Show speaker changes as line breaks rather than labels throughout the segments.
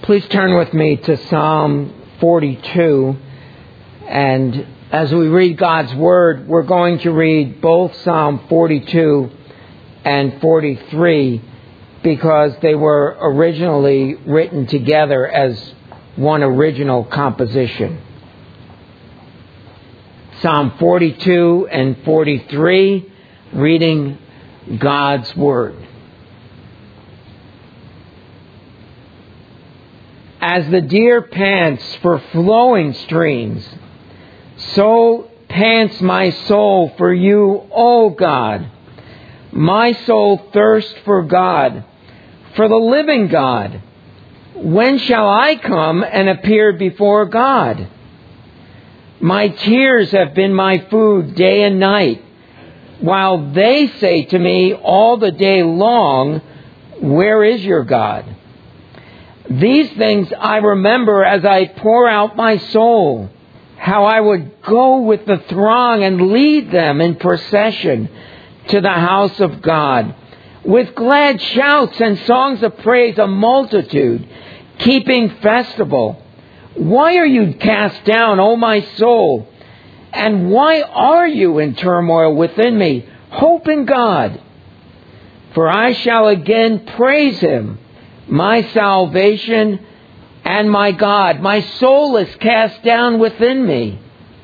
Please turn with me to Psalm 42, and as we read God's Word, we're going to read both Psalm 42 and 43 because they were originally written together as one original composition. Psalm 42 and 43, reading God's Word. As the deer pants for flowing streams, so pants my soul for you, O God. My soul thirsts for God, for the living God. When shall I come and appear before God? My tears have been my food day and night, while they say to me all the day long, where is your God? These things I remember as I pour out my soul, how I would go with the throng and lead them in procession to the house of God, with glad shouts and songs of praise, a multitude, keeping festival. Why are you cast down, O my soul? And why are you in turmoil within me? Hope in God, for I shall again praise Him, my salvation and my God. My soul is cast down within me.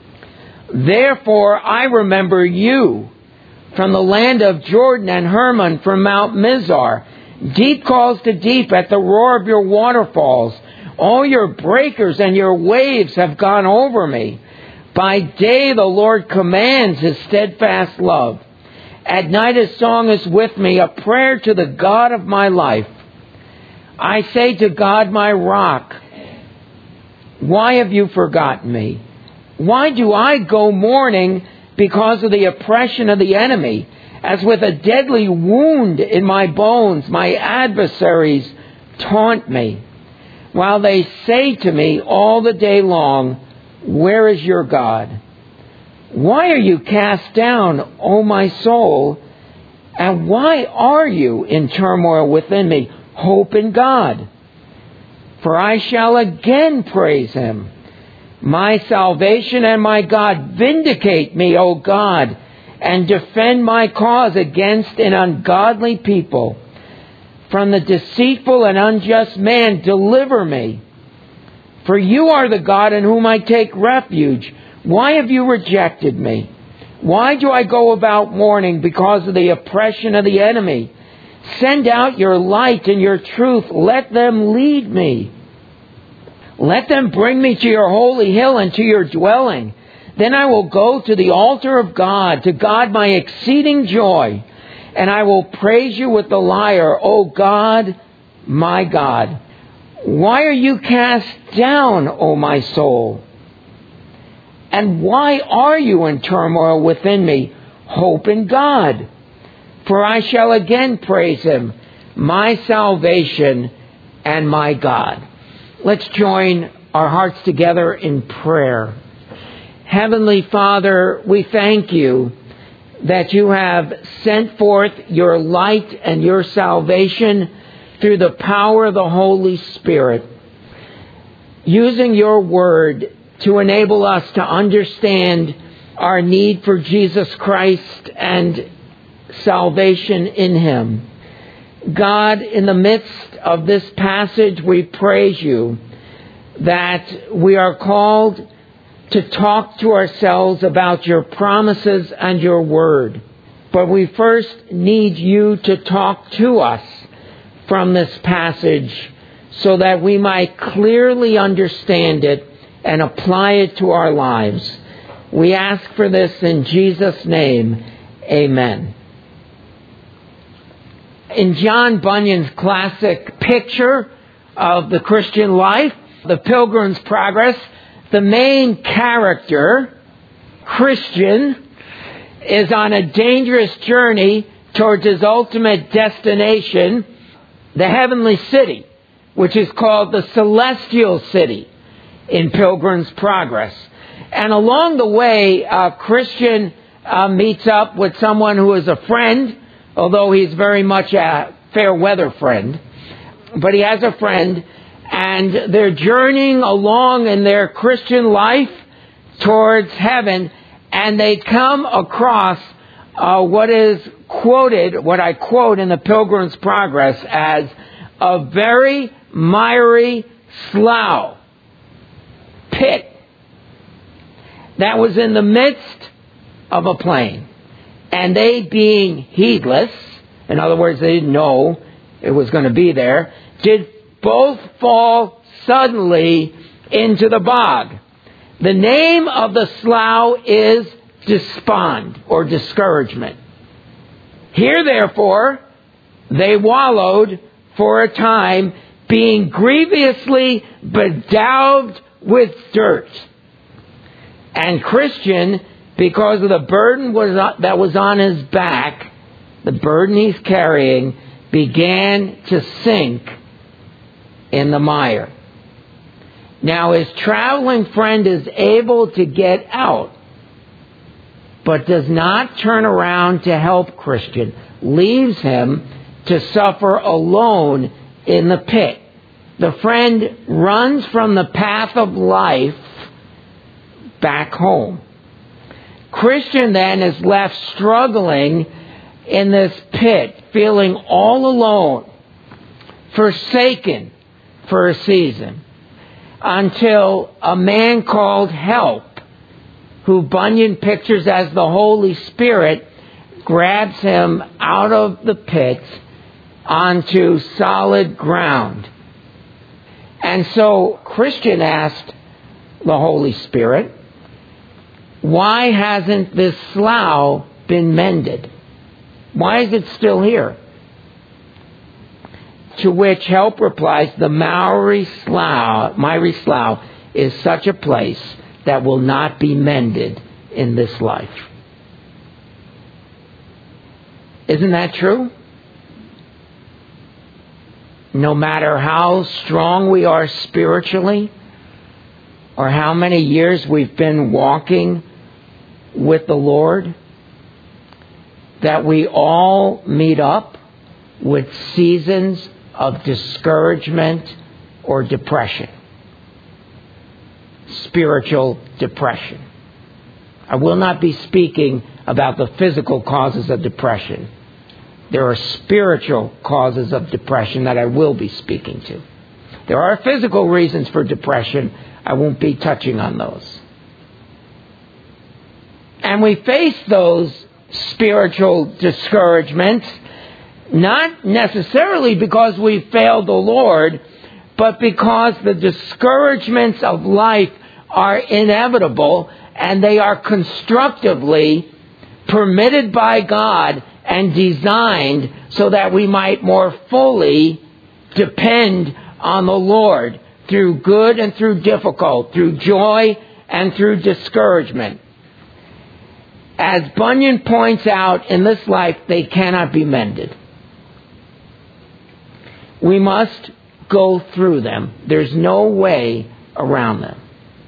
Therefore I remember you from the land of Jordan and Hermon from Mount Mizar. Deep calls to deep at the roar of your waterfalls. All your breakers and your waves have gone over me. By day the Lord commands His steadfast love. At night His song is with me, a prayer to the God of my life. I say to God, my rock, why have you forgotten me? Why do I go mourning because of the oppression of the enemy? As with a deadly wound in my bones, my adversaries taunt me, while they say to me all the day long, where is your God? Why are you cast down, O my soul? And why are you in turmoil within me? Hope in God, for I shall again praise Him, my salvation and my God. Vindicate me, O God, and defend my cause against an ungodly people. From the deceitful and unjust man, deliver me. For you are the God in whom I take refuge. Why have you rejected me? Why do I go about mourning because of the oppression of the enemy? Send out your light and your truth. Let them lead me. Let them bring me to your holy hill and to your dwelling. Then I will go to the altar of God, to God my exceeding joy. And I will praise you with the lyre, O God, my God. Why are you cast down, O my soul? And why are you in turmoil within me? Hope in God, for I shall again praise Him, my salvation and my God. Let's join our hearts together in prayer. Heavenly Father, we thank you that you have sent forth your light and your salvation through the power of the Holy Spirit, using your word to enable us to understand our need for Jesus Christ and salvation in Him. God, in the midst of this passage, we praise you that we are called to talk to ourselves about your promises and your word. But we first need you to talk to us from this passage so that we might clearly understand it and apply it to our lives. We ask for this in Jesus' name. Amen. In John Bunyan's classic picture of the Christian life, The Pilgrim's Progress, the main character, Christian, is on a dangerous journey towards his ultimate destination, the heavenly city, which is called the Celestial City in Pilgrim's Progress. And along the way, Christian meets up with someone who is a friend, although he's very much a fair weather friend. But he has a friend, and they're journeying along in their Christian life towards heaven, and they come across what I quote in the Pilgrim's Progress as a very miry slough pit that was in the midst of a plain. And they, being heedless, in other words, they didn't know it was going to be there, did both fall suddenly into the bog. The name of the slough is despond, or discouragement. Here, therefore, they wallowed for a time, being grievously bedaubed with dirt. And Christian, because of the burden that was on his back, the burden he's carrying, began to sink in the mire. Now his traveling friend is able to get out, but does not turn around to help Christian, leaves him to suffer alone in the pit. The friend runs from the path of life back home. Christian then is left struggling in this pit, feeling all alone, forsaken for a season, until a man called Help, who Bunyan pictures as the Holy Spirit, grabs him out of the pit onto solid ground. And so Christian asked the Holy Spirit, why hasn't this slough been mended? Why is it still here? To which Help replies, the miry slough is such a place that will not be mended in this life. Isn't that true? No matter how strong we are spiritually, or how many years we've been walking with the Lord, that we all meet up with seasons of discouragement or depression. Spiritual depression. I will not be speaking about the physical causes of depression. There are spiritual causes of depression that I will be speaking to. There are physical reasons for depression. I won't be touching on those. And we face those spiritual discouragements not necessarily because we failed the Lord, but because the discouragements of life are inevitable and they are constructively permitted by God and designed so that we might more fully depend on the Lord through good and through difficult, through joy and through discouragement. As Bunyan points out, in this life, they cannot be mended. We must go through them. There's no way around them.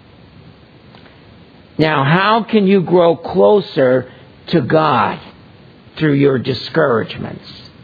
Now, how can you grow closer to God through your discouragements?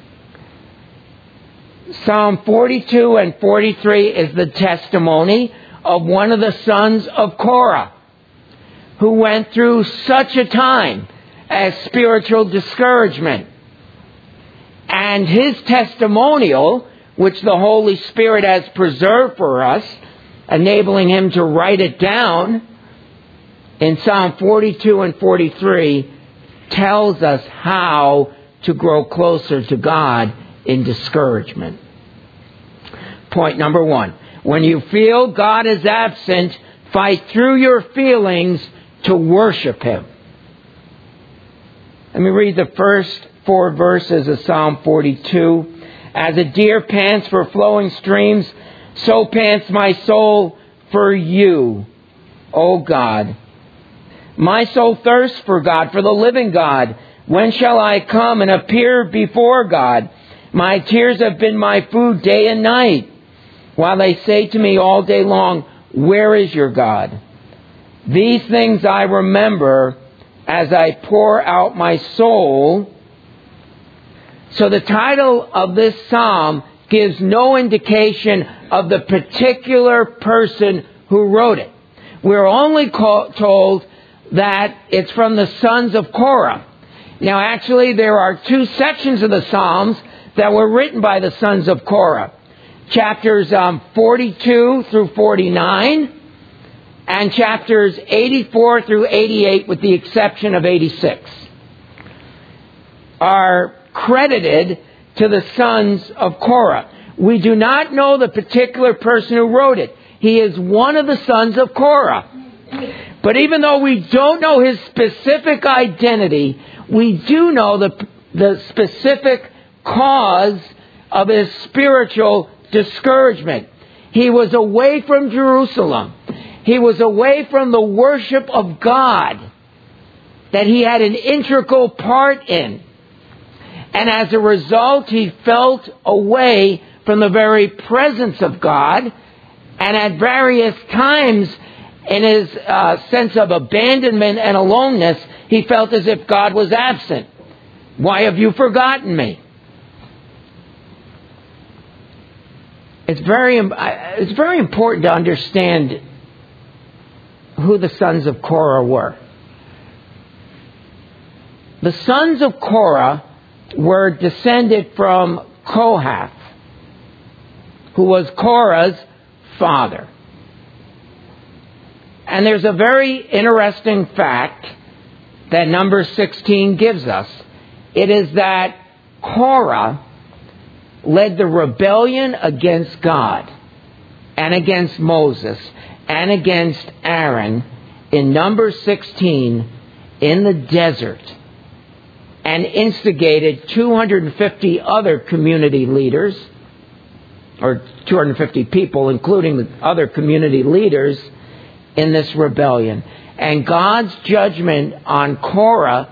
Psalm 42 and 43 is the testimony of one of the sons of Korah, who went through such a time as spiritual discouragement. And his testimonial, which the Holy Spirit has preserved for us, enabling him to write it down in Psalm 42 and 43, tells us how to grow closer to God in discouragement. Point number 1. When you feel God is absent, fight through your feelings to worship Him. Let me read the first 4 verses of Psalm 42. As a deer pants for flowing streams, so pants my soul for you, O God. My soul thirsts for God, for the living God. When shall I come and appear before God? My tears have been my food day and night, while they say to me all day long, where is your God? These things I remember as I pour out my soul. So the title of this psalm gives no indication of the particular person who wrote it. We're only told that it's from the sons of Korah. Now, actually, there are two sections of the Psalms that were written by the sons of Korah. Chapters 42 through 49 and chapters 84 through 88, with the exception of 86, are credited to the sons of Korah. We do not know the particular person who wrote it. He is one of the sons of Korah. But even though we don't know his specific identity, we do know the specific cause of his spiritual discouragement. He was away from Jerusalem. He was away from the worship of God that he had an integral part in. And as a result, he felt away from the very presence of God. And at various times, in his sense of abandonment and aloneness, he felt as if God was absent. Why have you forgotten me? It's very important to understand who the sons of Korah were. The sons of Korah were descended from Kohath, who was Korah's father. And there's a very interesting fact that Numbers 16 gives us. It is that Korah led the rebellion against God and against Moses and against Aaron in Numbers 16 in the desert, and instigated 250 other community leaders, or 250 people, including the other community leaders, in this rebellion. And God's judgment on Korah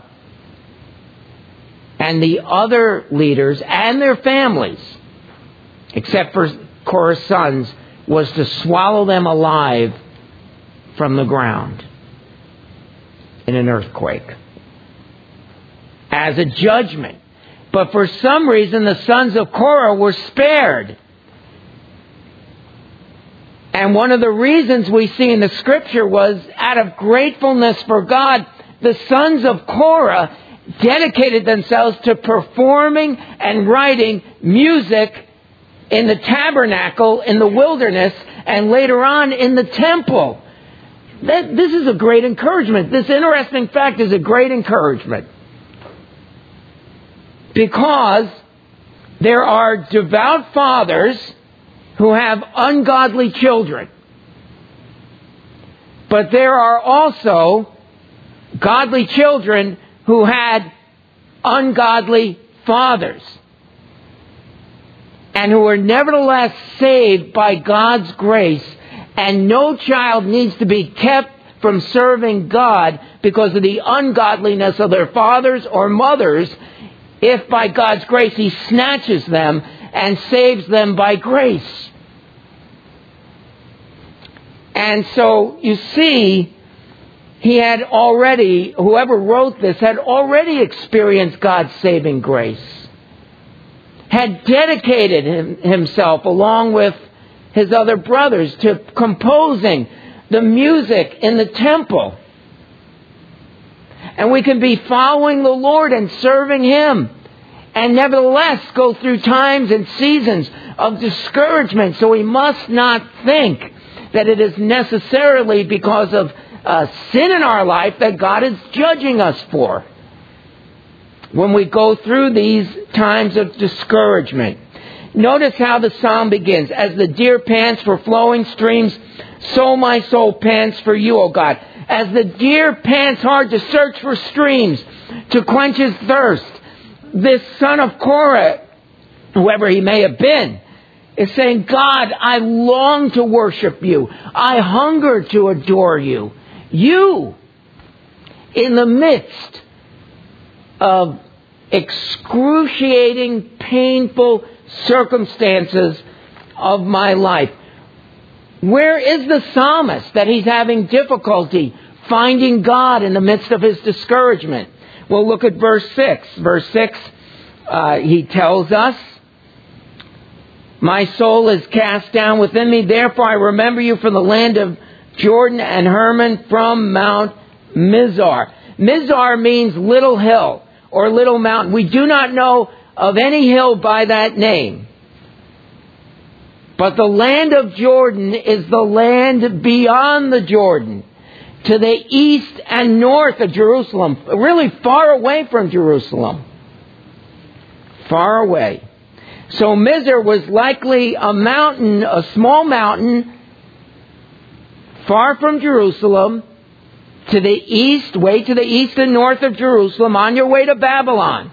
and the other leaders and their families, except for Korah's sons, was to swallow them alive from the ground in an earthquake as a judgment. But for some reason, the sons of Korah were spared. And one of the reasons we see in the scripture was out of gratefulness for God, the sons of Korah dedicated themselves to performing and writing music in the tabernacle, in the wilderness, and later on in the temple. This is a great encouragement. This interesting fact is a great encouragement. Because there are devout fathers who have ungodly children. But there are also godly children who had ungodly fathers, and who are nevertheless saved by God's grace. And no child needs to be kept from serving God because of the ungodliness of their fathers or mothers, if by God's grace He snatches them and saves them by grace. And so, you see, whoever wrote this had already experienced God's saving grace, had dedicated himself along with his other brothers to composing the music in the temple. And we can be following the Lord and serving Him, and nevertheless go through times and seasons of discouragement. So we must not think that it is necessarily because of sin in our life that God is judging us for when we go through these times of discouragement. Notice how the psalm begins. As the deer pants for flowing streams, so my soul pants for you, O God. As the deer pants hard to search for streams, to quench his thirst, this son of Korah, whoever he may have been, is saying, God, I long to worship you. I hunger to adore you. You, in the midst of excruciating, painful circumstances of my life. Where is the psalmist that he's having difficulty finding God in the midst of his discouragement? Well, look at verse 6. Verse 6, he tells us, My soul is cast down within me. Therefore I remember you from the land of Jordan and Hermon, from Mount Mizar. Mizar means little hill or little mountain. We do not know of any hill by that name. But the land of Jordan is the land beyond the Jordan, to the east and north of Jerusalem, really far away from Jerusalem. Far away. So Mizar was likely a mountain, a small mountain, far from Jerusalem, to the east, way to the east and north of Jerusalem, on your way to Babylon,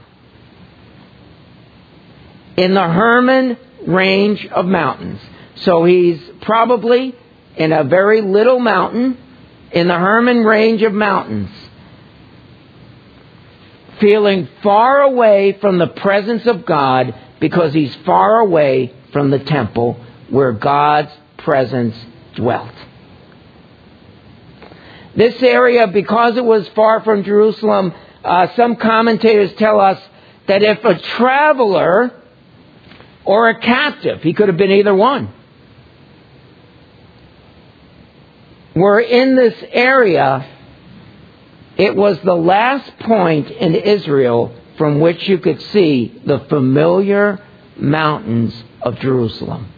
in the Hermon range of mountains. So he's probably in a very little mountain, in the Hermon range of mountains, feeling far away from the presence of God, because he's far away from the temple where God's presence dwelt. This area, because it was far from Jerusalem, some commentators tell us that if a traveler or a captive, he could have been either one, were in this area, it was the last point in Israel from which you could see the familiar mountains of Jerusalem.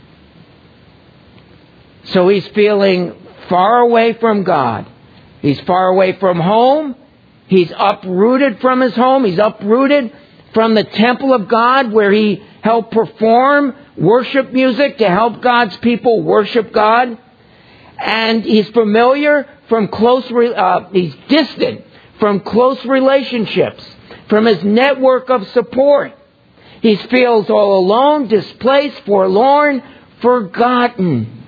So he's feeling far away from God. He's far away from home. He's uprooted from his home. He's uprooted from the temple of God, where he helped perform worship music to help God's people worship God. And he's familiar from he's distant from close relationships, from his network of support. He feels all alone, displaced, forlorn, forgotten.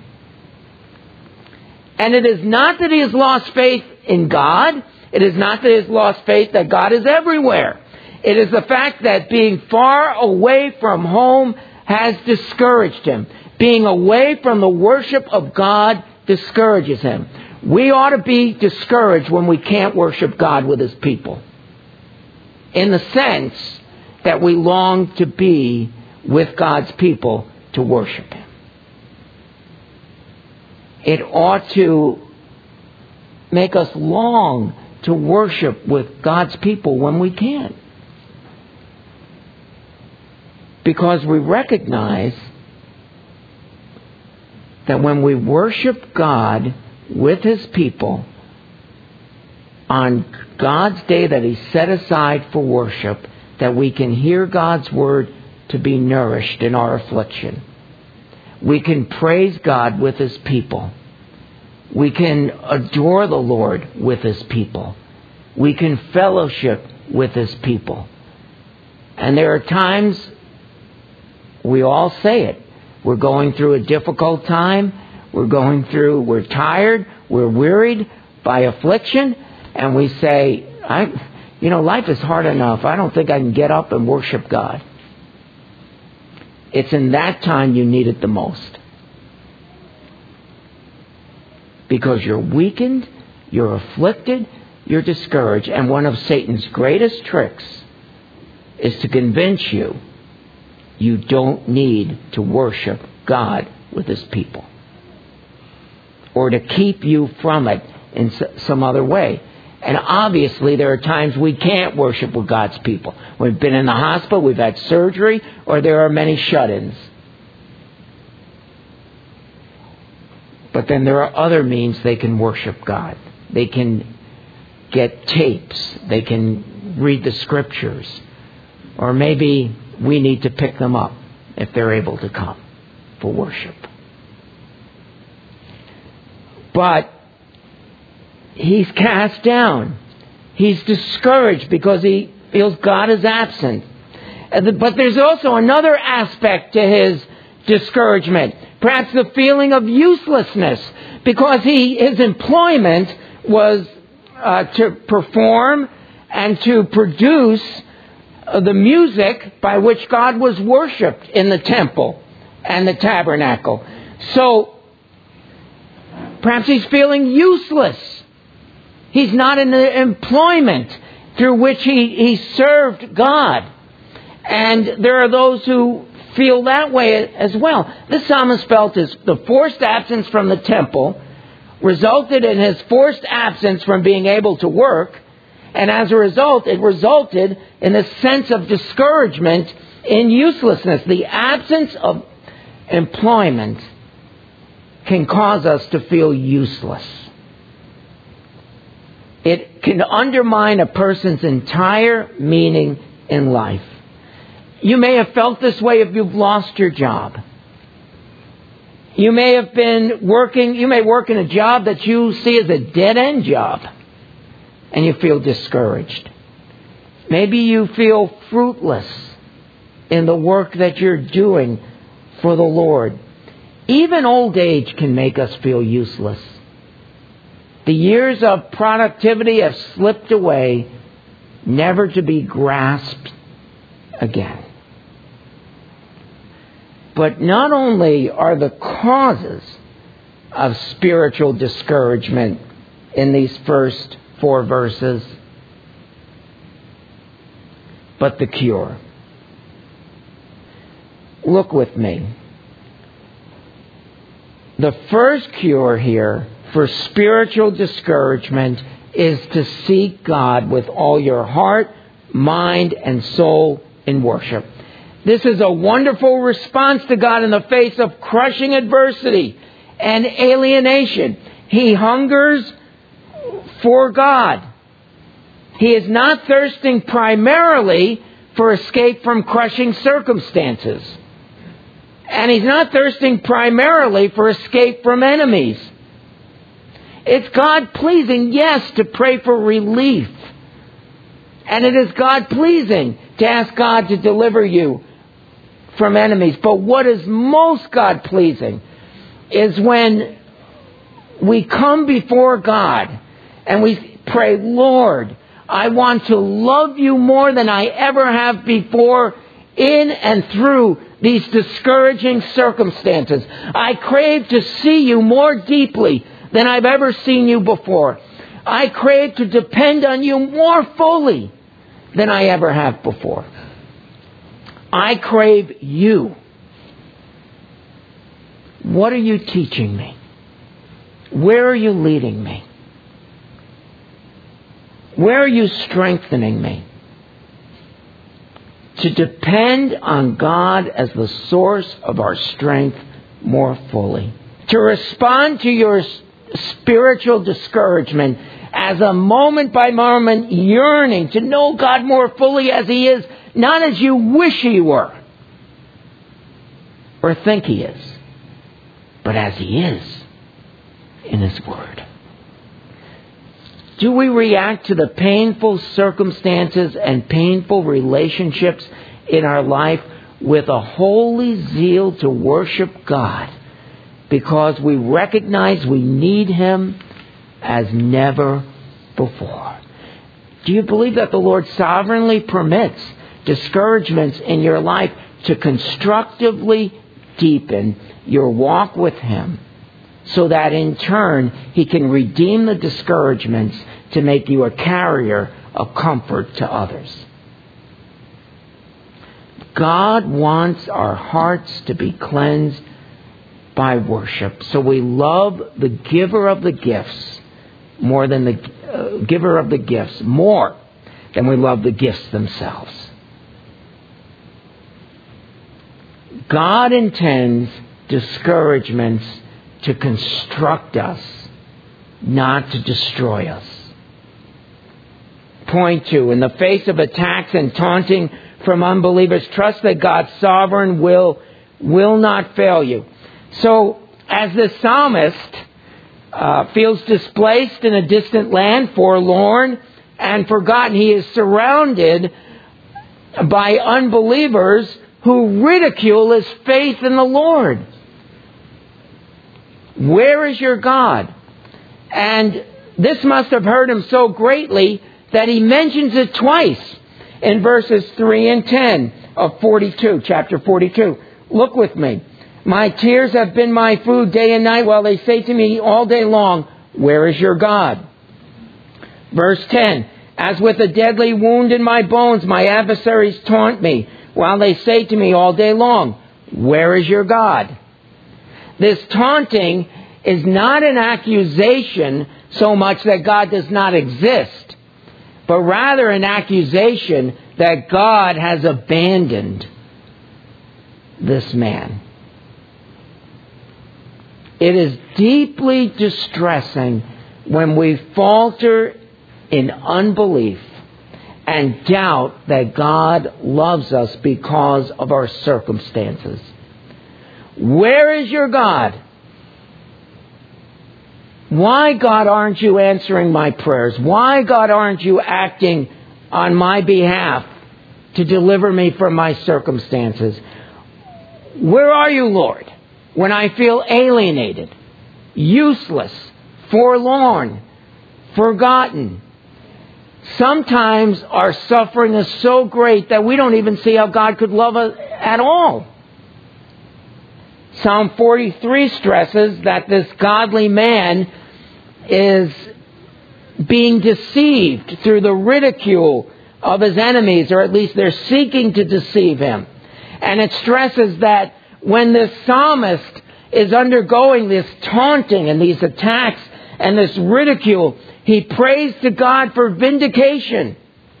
And it is not that he has lost faith in God. It is not that he has lost faith that God is everywhere. It is the fact that being far away from home has discouraged him. Being away from the worship of God discourages him. We ought to be discouraged when we can't worship God with his people, in the sense that we long to be with God's people to worship him. It ought to make us long to worship with God's people when we can, because we recognize that when we worship God with his people on God's day that he set aside for worship, that we can hear God's word to be nourished in our affliction. We can praise God with his people. We can adore the Lord with his people. We can fellowship with his people. And there are times, we all say it, we're going through a difficult time. We're tired. We're wearied by affliction. And we say, life is hard enough. I don't think I can get up and worship God. It's in that time you need it the most. Because you're weakened, you're afflicted, you're discouraged. And one of Satan's greatest tricks is to convince you you don't need to worship God with his people, or to keep you from it in some other way. And obviously there are times we can't worship with God's people. We've been in the hospital, we've had surgery, or there are many shut-ins. But then there are other means they can worship God. They can get tapes. They can read the scriptures. Or maybe we need to pick them up if they're able to come for worship. But he's cast down. He's discouraged because he feels God is absent. But there's also another aspect to his discouragement. Perhaps the feeling of uselessness, because his employment was to perform and to produce the music by which God was worshipped in the temple and the tabernacle. So perhaps he's feeling useless. He's not in the employment through which he served God. And there are those who feel that way as well. This psalmist felt the forced absence from the temple resulted in his forced absence from being able to work. And as a result, it resulted in a sense of discouragement in uselessness. The absence of employment can cause us to feel useless. It can undermine a person's entire meaning in life. You may have felt this way if you've lost your job. You may have been working, you may work in a job that you see as a dead-end job, and you feel discouraged. Maybe you feel fruitless in the work that you're doing for the Lord. Even old age can make us feel useless. The years of productivity have slipped away, never to be grasped again. But not only are the causes of spiritual discouragement in these first 4 verses, but the cure. Look with me. The first cure here for spiritual discouragement is to seek God with all your heart, mind, and soul in worship. This is a wonderful response to God in the face of crushing adversity and alienation. He hungers for God. He is not thirsting primarily for escape from crushing circumstances. And he's not thirsting primarily for escape from enemies. It's God-pleasing, yes, to pray for relief. And it is God-pleasing to ask God to deliver you from enemies. But what is most God-pleasing is when we come before God and we pray, Lord, I want to love you more than I ever have before in and through these discouraging circumstances. I crave to see you more deeply than I've ever seen you before. I crave to depend on you more fully than I ever have before. I crave you. What are you teaching me? Where are you leading me? Where are you strengthening me? To depend on God as the source of our strength more fully. To respond to your spiritual discouragement as a moment-by-moment yearning to know God more fully as He is, not as you wish He were or think He is, but as He is in His Word. Do we react to the painful circumstances and painful relationships in our life with a holy zeal to worship God because we recognize we need Him as never before? Do you believe that the Lord sovereignly permits discouragements in your life to constructively deepen your walk with Him, so that in turn He can redeem the discouragements to make you a carrier of comfort to others? God wants our hearts to be cleansed by worship. So we love the giver of the gifts more than the giver of the gifts, more than we love the gifts themselves. God intends discouragements to construct us, not to destroy us. Point 2, in the face of attacks and taunting from unbelievers, trust that God's sovereign will not fail you. So, as the psalmist feels displaced in a distant land, forlorn and forgotten, he is surrounded by unbelievers who ridicule his faith in the Lord. Where is your God? And this must have hurt him so greatly that he mentions it twice in verses 3 and 10 of 42, chapter 42. Look with me. My tears have been my food day and night, while they say to me all day long, where is your God? Verse 10, as with a deadly wound in my bones, my adversaries taunt me, while they say to me all day long, Where is your God? This taunting is not an accusation so much that God does not exist, but rather an accusation that God has abandoned this man. It is deeply distressing when we falter in unbelief and doubt that God loves us because of our circumstances. Where is your God? Why, God, aren't you answering my prayers? Why, God, aren't you acting on my behalf to deliver me from my circumstances? Where are you, Lord, when I feel alienated, useless, forlorn, forgotten? Sometimes our suffering is so great that we don't even see how God could love us at all. Psalm 43 stresses that this godly man is being deceived through the ridicule of his enemies, or at least they're seeking to deceive him. And it stresses that when this psalmist is undergoing this taunting and these attacks and this ridicule, he prays to God for vindication.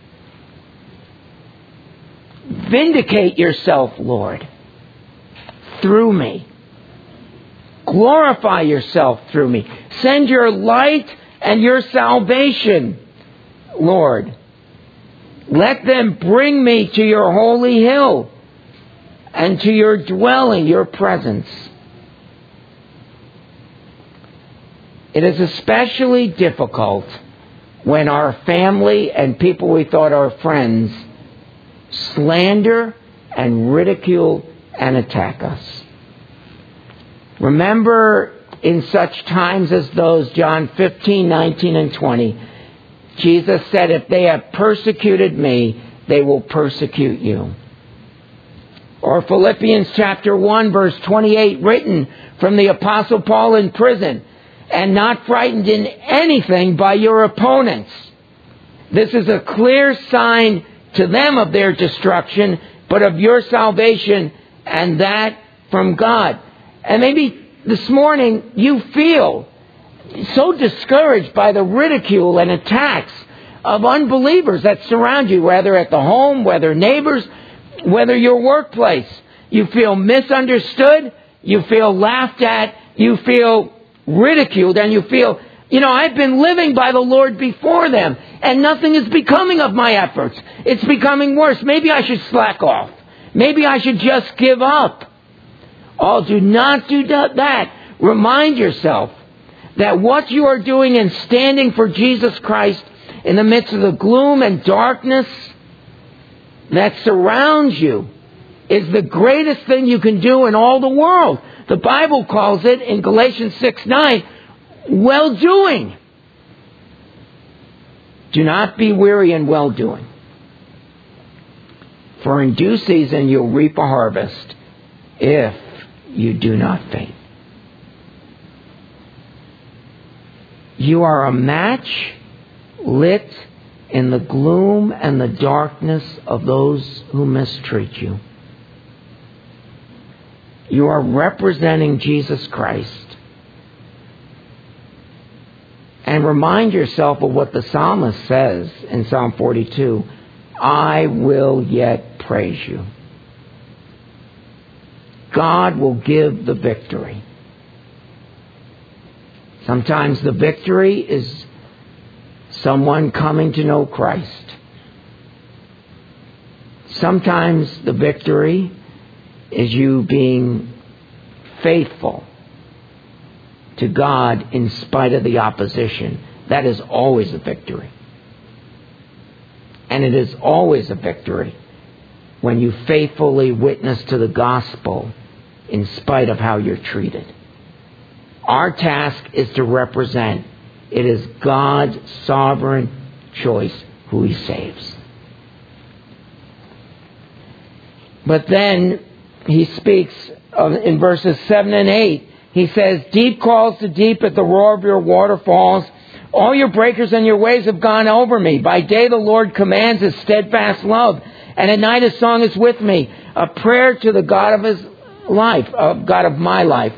Vindicate yourself, Lord, through me. Glorify yourself through me. Send your light and your salvation, Lord. Let them bring me to your holy hill and to your dwelling, your presence. It is especially difficult when our family and people we thought are friends slander and ridicule and attack us. Remember, in such times as those, John 15, 19, and 20, Jesus said, if they have persecuted me, they will persecute you. Or Philippians chapter 1, verse 28, written from the Apostle Paul in prison, and not frightened in anything by your opponents. This is a clear sign to them of their destruction, but of your salvation, and that from God. And maybe this morning you feel so discouraged by the ridicule and attacks of unbelievers that surround you, whether at the home, whether neighbors, whether your workplace. You feel misunderstood, you feel laughed at, you feel ridiculed, and you feel, I've been living by the Lord before them, and nothing is becoming of my efforts. It's becoming worse. Maybe I should slack off. Maybe I should just give up. Oh, do not do that. Remind yourself that what you are doing in standing for Jesus Christ in the midst of the gloom and darkness that surrounds you is the greatest thing you can do in all the world. The Bible calls it, in Galatians 6:9, well-doing. Do not be weary in well-doing. For in due season you'll reap a harvest if you do not faint. You are a match lit in the gloom and the darkness of those who mistreat you. You are representing Jesus Christ. And remind yourself of what the psalmist says in Psalm 42. I will yet praise you. God will give the victory. Sometimes the victory is someone coming to know Christ. Sometimes the victory is you being faithful to God in spite of the opposition. That is always a victory. And it is always a victory when you faithfully witness to the gospel in spite of how you're treated. Our task is to represent. It is God's sovereign choice who He saves. But then He speaks in verses 7 and 8. He says, deep calls to deep at the roar of your waterfalls. All your breakers and your waves have gone over me. By day the Lord commands His steadfast love, and at night His song is with me, a prayer to the God of life, God of my life.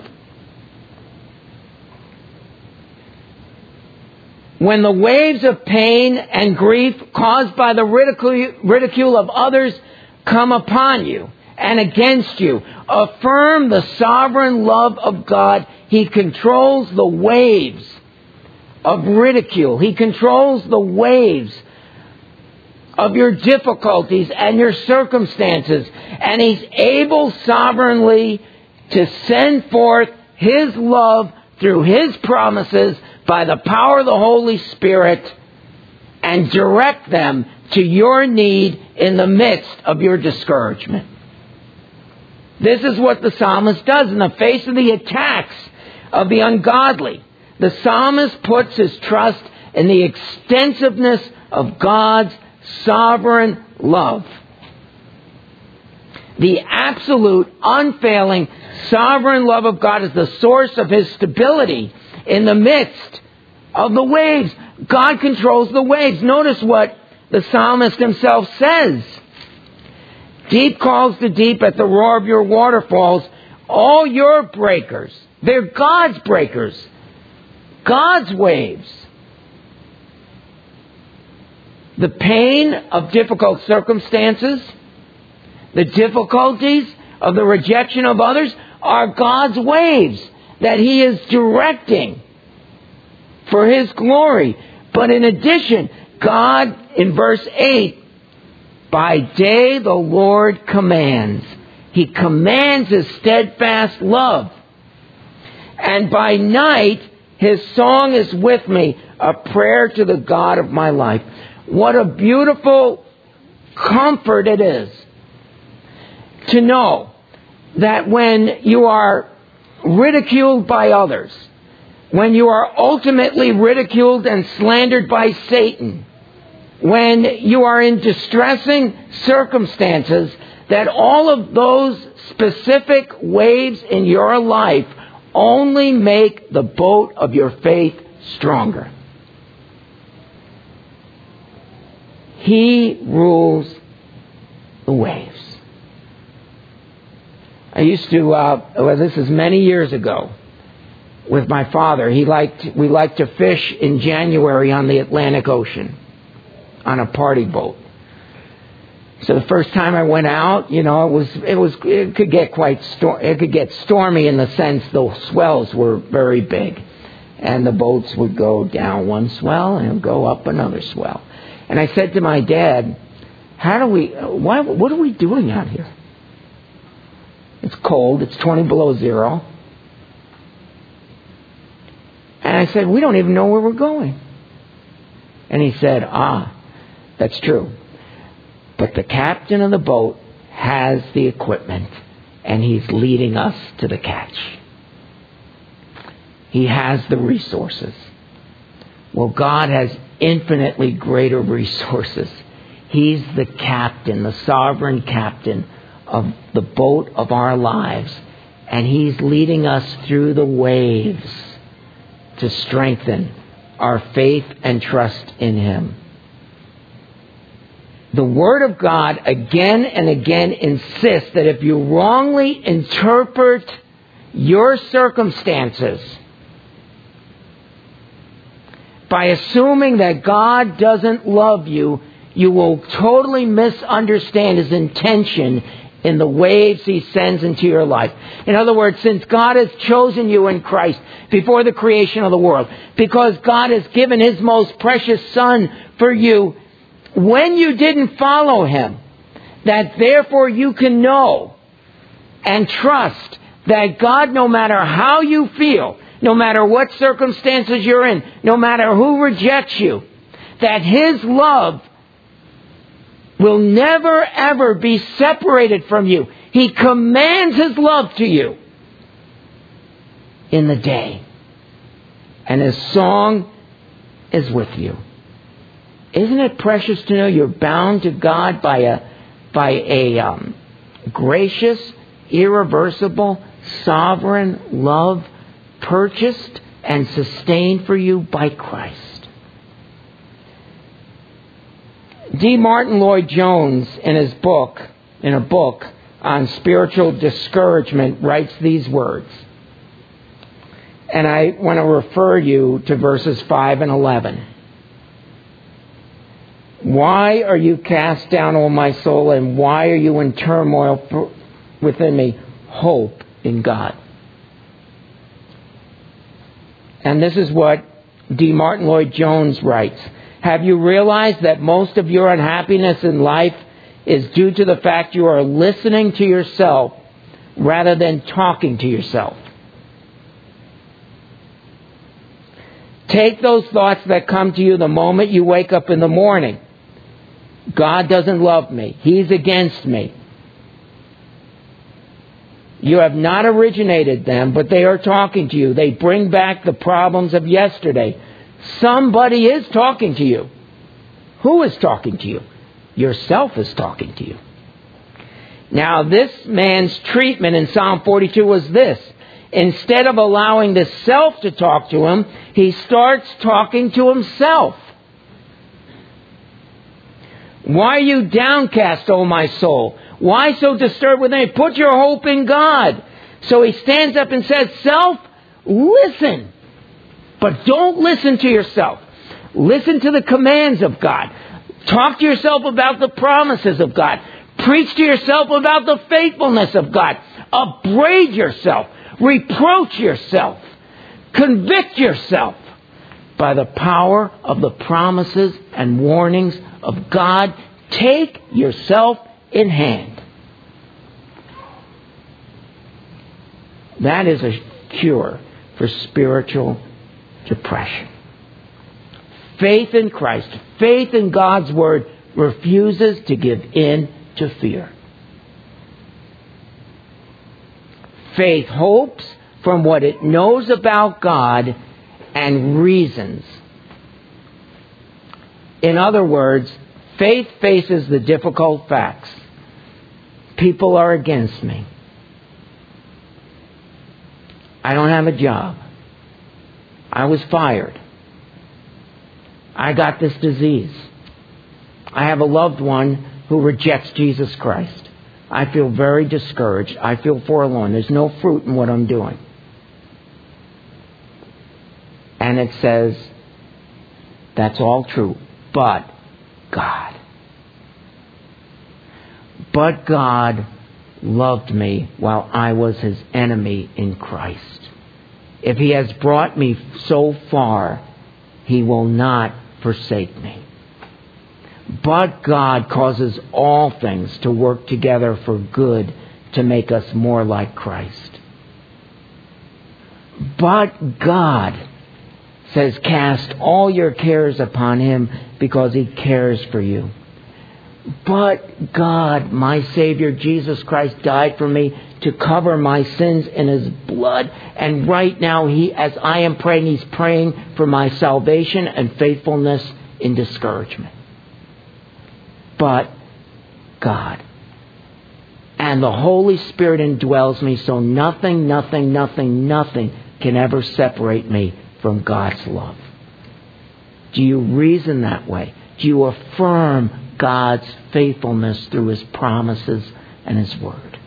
When the waves of pain and grief caused by the ridicule of others come upon you and against you, affirm the sovereign love of God. He controls the waves of ridicule. He controls the waves of your difficulties and your circumstances. And He's able sovereignly to send forth His love through His promises by the power of the Holy Spirit and direct them to your need in the midst of your discouragement. This is what the psalmist does in the face of the attacks of the ungodly. The psalmist puts his trust in the extensiveness of God's sovereign love. The absolute, unfailing, sovereign love of God is the source of His stability in the midst of the waves. God controls the waves. Notice what the psalmist himself says. Deep calls to deep at the roar of your waterfalls. All your breakers, they're God's breakers, God's waves. The pain of difficult circumstances, the difficulties of the rejection of others are God's waves that He is directing for His glory. But in addition, God, in verse 8, by day the Lord commands. He commands His steadfast love. And by night His song is with me, a prayer to the God of my life. What a beautiful comfort it is to know that when you are ridiculed by others, when you are ultimately ridiculed and slandered by Satan, when you are in distressing circumstances, that all of those specific waves in your life only make the boat of your faith stronger. He rules the waves. I used to, this is many years ago, with my father. We liked to fish in January on the Atlantic Ocean on a party boat. So the first time I went out, it could get stormy in the sense the swells were very big, and the boats would go down one swell and go up another swell. And I said to my dad, what are we doing out here? It's cold. It's 20 below zero. And I said, we don't even know where we're going. And he said, that's true. But the captain of the boat has the equipment, and he's leading us to the catch. He has the resources. Well, God has infinitely greater resources. He's the captain, the sovereign captain of the boat of our lives. And He's leading us through the waves to strengthen our faith and trust in Him. The Word of God again and again insists that if you wrongly interpret your circumstances by assuming that God doesn't love you, you will totally misunderstand His intention in the waves He sends into your life. In other words, since God has chosen you in Christ before the creation of the world, because God has given His most precious Son for you, when you didn't follow Him, that therefore you can know and trust that God, no matter how you feel, no matter what circumstances you're in, no matter who rejects you, that His love will never ever be separated from you. He commands His love to you in the day. And His song is with you. Isn't it precious to know you're bound to God by a gracious, irreversible, sovereign love purchased and sustained for you by Christ? D. Martin Lloyd-Jones, in a book, on spiritual discouragement, writes these words. And I want to refer you to verses 5 and 11. Why are you cast down, O my soul, and why are you in turmoil within me? Hope in God. And this is what D. Martin Lloyd-Jones writes. Have you realized that most of your unhappiness in life is due to the fact you are listening to yourself rather than talking to yourself? Take those thoughts that come to you the moment you wake up in the morning. God doesn't love me. He's against me. You have not originated them, but they are talking to you. They bring back the problems of yesterday. Somebody is talking to you. Who is talking to you? Yourself is talking to you. Now, this man's treatment in Psalm 42 was this. Instead of allowing the self to talk to him, he starts talking to himself. Why are you downcast, O my soul? Why so disturbed within me? Put your hope in God. So he stands up and says, self, listen. But don't listen to yourself. Listen to the commands of God. Talk to yourself about the promises of God. Preach to yourself about the faithfulness of God. Upbraid yourself. Reproach yourself. Convict yourself by the power of the promises and warnings of God. Take yourself in hand. That is a cure for spiritual depression. Faith in Christ, faith in God's Word, refuses to give in to fear. Faith hopes from what it knows about God and reasons. In other words, faith faces the difficult facts. People are against me. I don't have a job. I was fired. I got this disease. I have a loved one who rejects Jesus Christ. I feel very discouraged. I feel forlorn. There's no fruit in what I'm doing. And it says, that's all true, but God. But God loved me while I was His enemy in Christ. If He has brought me so far, He will not forsake me. But God causes all things to work together for good to make us more like Christ. But God says, cast all your cares upon Him because He cares for you. But God, my Savior, Jesus Christ, died for me to cover my sins in His blood. And right now, as I am praying, He's praying for my salvation and faithfulness in discouragement. But God. And the Holy Spirit indwells me, so nothing can ever separate me from God's love. Do you reason that way? Do you affirm God's faithfulness through His promises and His Word?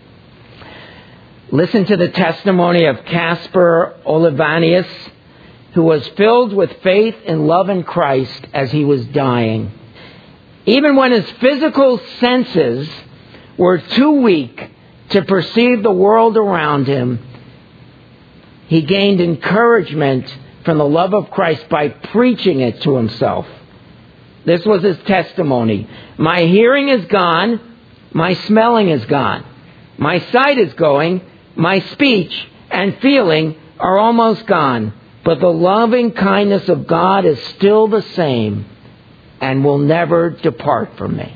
Listen to the testimony of Caspar Olivanius, who was filled with faith and love in Christ as he was dying. Even when his physical senses were too weak to perceive the world around him, he gained encouragement from the love of Christ by preaching it to himself. This was his testimony. My hearing is gone. My smelling is gone. My sight is going. My speech and feeling are almost gone. But the loving kindness of God is still the same and will never depart from me.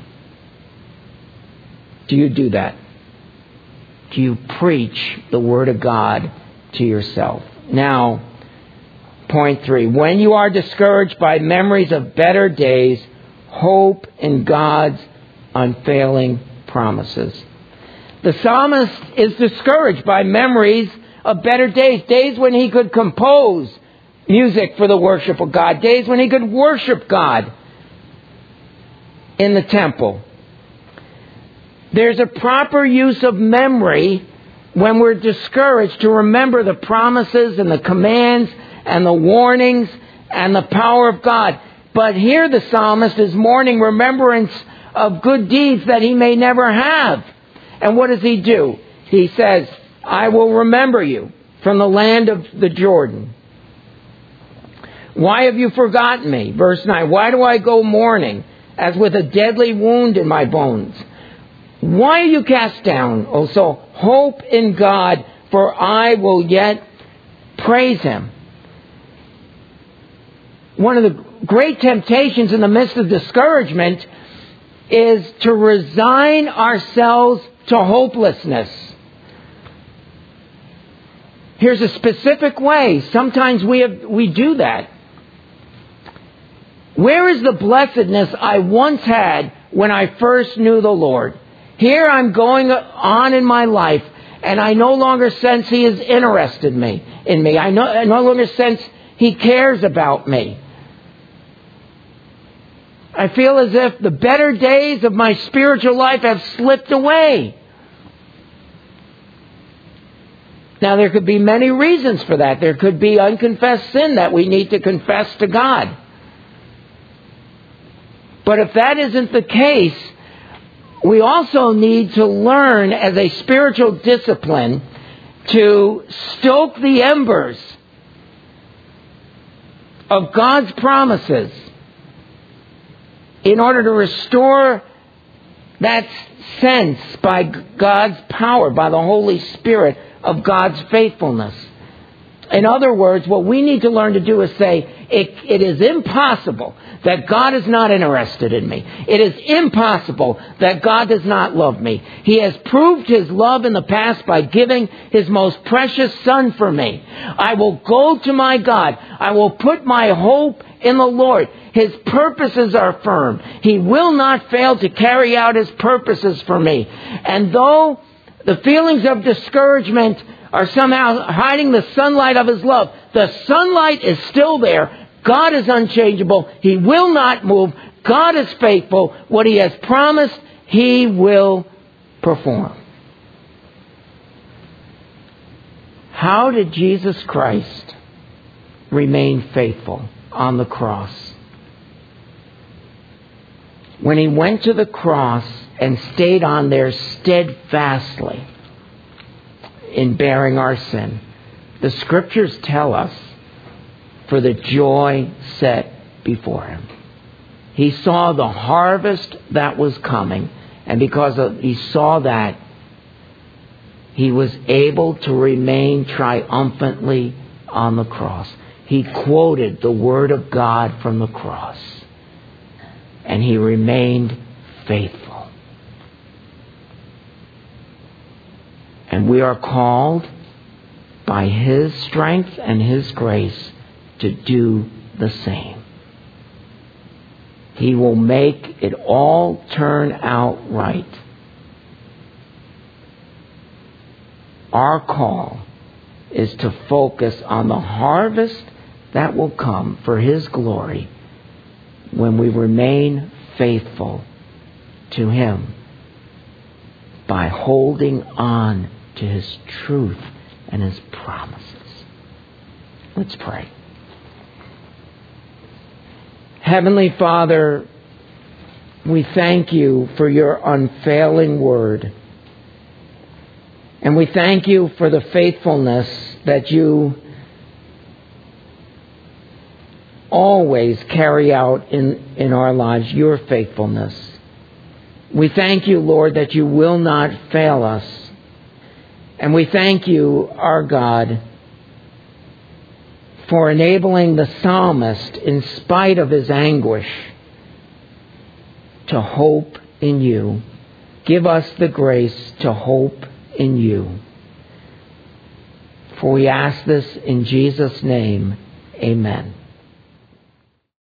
Do you do that? Do you preach the Word of God to yourself? Now, point 3. When you are discouraged by memories of better days, hope in God's unfailing promises. The psalmist is discouraged by memories of better days. Days when he could compose music for the worship of God. Days when he could worship God in the temple. There's a proper use of memory when we're discouraged to remember the promises and the commands and the warnings and the power of God. But here the psalmist is mourning remembrance of good deeds that he may never have. And what does he do? He says, I will remember you from the land of the Jordan. Why have you forgotten me? Verse 9, why do I go mourning as with a deadly wound in my bones? Why are you cast down, O soul? Hope in God, for I will yet praise Him. One of the great temptations in the midst of discouragement is to resign ourselves to hopelessness. Here's a specific way. Sometimes we do that. Where is the blessedness I once had when I first knew the Lord? Here I'm going on in my life, and I no longer sense He is interested in me. I no longer sense He cares about me. I feel as if the better days of my spiritual life have slipped away. Now, there could be many reasons for that. There could be unconfessed sin that we need to confess to God. But if that isn't the case, we also need to learn as a spiritual discipline to stoke the embers of God's promises in order to restore that sense by God's power, by the Holy Spirit, of God's faithfulness. In other words, what we need to learn to do is say, it is impossible that God is not interested in me. It is impossible that God does not love me. He has proved His love in the past by giving His most precious Son for me. I will go to my God. I will put my hope in the Lord. His purposes are firm. He will not fail to carry out His purposes for me. And though the feelings of discouragement are somehow hiding the sunlight of His love, the sunlight is still there. God is unchangeable. He will not move. God is faithful. What He has promised, He will perform. How did Jesus Christ remain faithful on the cross? When He went to the cross and stayed on there steadfastly in bearing our sin, the Scriptures tell us, for the joy set before Him. He saw the harvest that was coming, and because He saw that, He was able to remain triumphantly on the cross. He quoted the Word of God from the cross, and He remained faithful. And we are called by His strength and His grace to do the same. He will make it all turn out right. Our call is to focus on the harvest that will come for His glory when we remain faithful to Him by holding on to His truth and His promises. Let's pray. Heavenly Father, we thank You for Your unfailing word. And we thank You for the faithfulness that You always carry out in our lives, Your faithfulness. We thank You, Lord, that You will not fail us. And we thank You, our God, for enabling the psalmist, in spite of his anguish, to hope in You. Give us the grace to hope in You. For we ask this in Jesus' name. Amen.